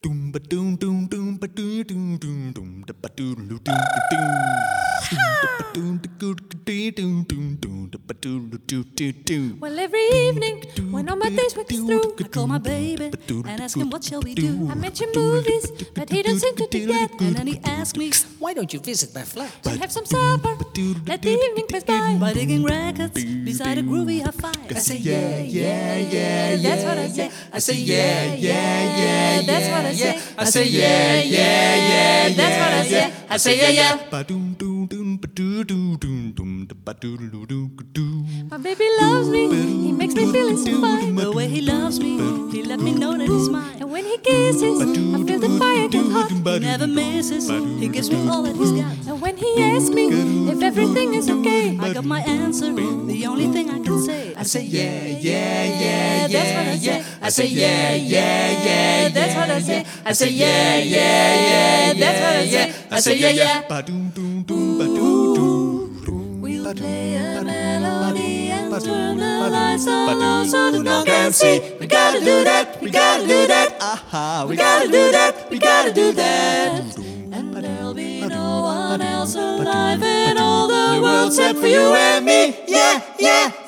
Well, every evening, when all my days work is through, I call my baby and ask him what shall we do. I mention movies, but he don't seem to dig that. And then he asks me, why don't you visit my flat? we'll have some supper, let the evening pass by digging records beside a groovy hi-fi. I say yeah, yeah, yeah, That's what I say. I say yeah, yeah, yeah, That's what I say. I say yeah, yeah, yeah, That's what I say. I say yeah, yeah. My baby loves me, he makes me feel so fine. The way he loves me, he let me know that he's mine. And when he kisses, I feel the fire get hot. He never misses, he gives me all that he's got. And when he asks me if everything is okay, I got my answer, the only thing I can say. I say yeah, yeah, yeah, That's what I say. I say yeah, yeah, yeah, That's what I say. I say yeah, yeah, yeah, That's what I say. I say yeah, yeah. We'll play a melody and turn the lights on low so that no one Can can see. see, we gotta do that, we gotta do that. Aha, we gotta do that, we gotta do that. And there'll be no one else alive in all the world World except set for you and me. Yeah, yeah.